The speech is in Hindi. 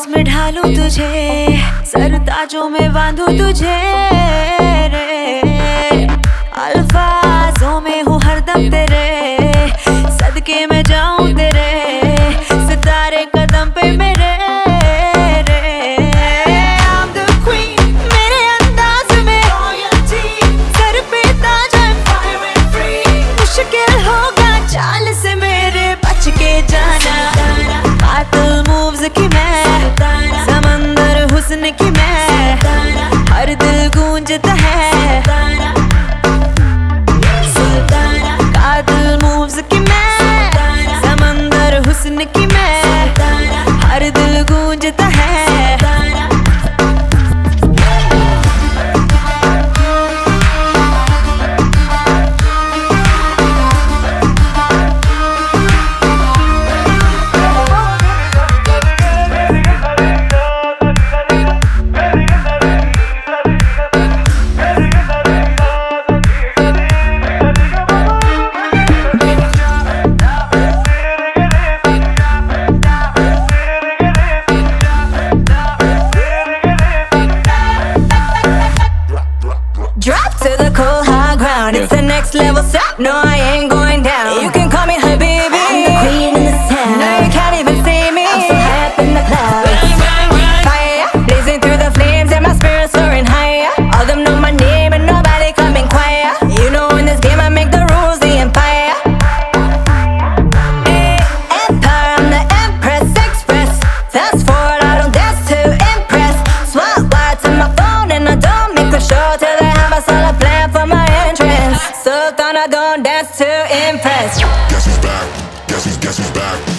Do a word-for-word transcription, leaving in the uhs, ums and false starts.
में ढालूं तुझे, सरताजों में बांधूं तुझे रे। अल्फाजों में हूँ हरदम तेरे, सदके में जाऊं तेरे, सितारे कदम पे मेरे रे। I'm the queen, मेरे अंदाज में सर पे ताज, I'm fire and free। मुश्किल होगा चाल से मेरे बच के जाना, कातिल मूव्स की मैं, समंदर हुस्न की मैं, हर दिल गूंजता है। कातिल मूव्स की मैं, समंदर हुस्न की मैं, हर दिल गूंजता है। Drop to the cold high ground, it's the next level step. No, I ain't going down. You can call me her baby, I'm the queen in this town. No, you can't even see me, I'm so high up in the clouds. Fire, blazing through the flames and my spirit soaring higher. All them know my name and nobody coming quiet. You know in this game I make the rules, the empire. Hey, Empire, I'm the Empress Express. Fast forward, I don't dance to impress. Swat wide to my phone and I don't make a show till they have a solid plan for my entrance. So gonna don't dance to impress. Guess who's back? Guess who's, guess who's back?